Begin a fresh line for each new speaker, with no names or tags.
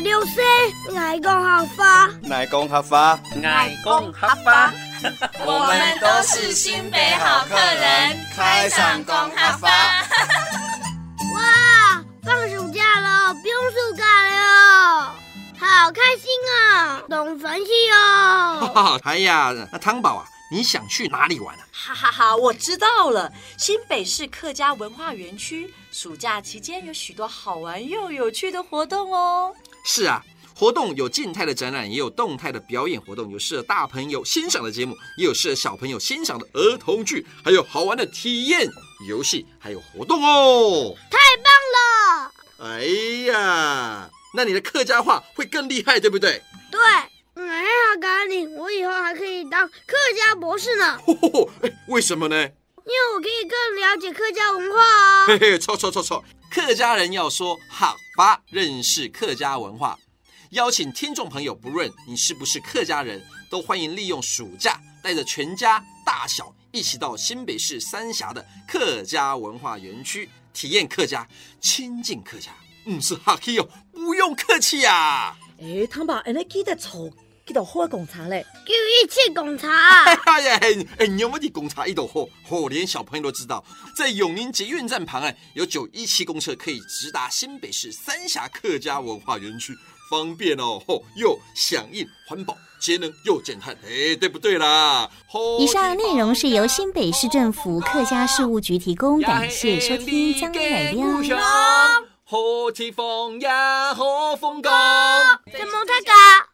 就是爱讲合法，
爱讲合法，
爱讲合法。
我们都是新北好客人，开场讲合法。
哇，放暑假了，不用暑假了，好开心啊，懂分析哦。
哎呀，那汤宝啊，你想去哪里玩啊？
哈哈哈，我知道了，新北市客家文化园区暑假期间有许多好玩又有趣的活动哦。
是啊，活动有静态的展览，也有动态的表演活动，有适合大朋友欣赏的节目，也有适合小朋友欣赏的儿童剧，还有好玩的体验游戏，还有活动哦。
太棒了！
哎呀，那你的客家话会更厉害，对不对？
对，哎呀，咖喱，我以后还可以当客家博士呢。
为什么呢？
因为我可以更了解客家文化啊。
嘿嘿，错，客家人要说合法，认识客家文化。邀请听众朋友，不论你是不是客家人，都欢迎利用暑假，带着全家大小一起到新北市三峡的客家文化园区，体验客家，亲近客家。是客气哦，不用客气啊。
汤爸，你记得错，记得好贡茶嘞，
叫一起贡茶。
哎呀，你有没有贡茶一斗后，连小朋友都知道，在永宁捷运站旁有917公车可以直达新北市三峡客家文化园区。方便哦，又响应环保、节能又减碳，对不对啦？
以上内容是由新北市政府客家事务局提供，感谢收听，将来亮。
好天风呀，好风光，
怎么太高？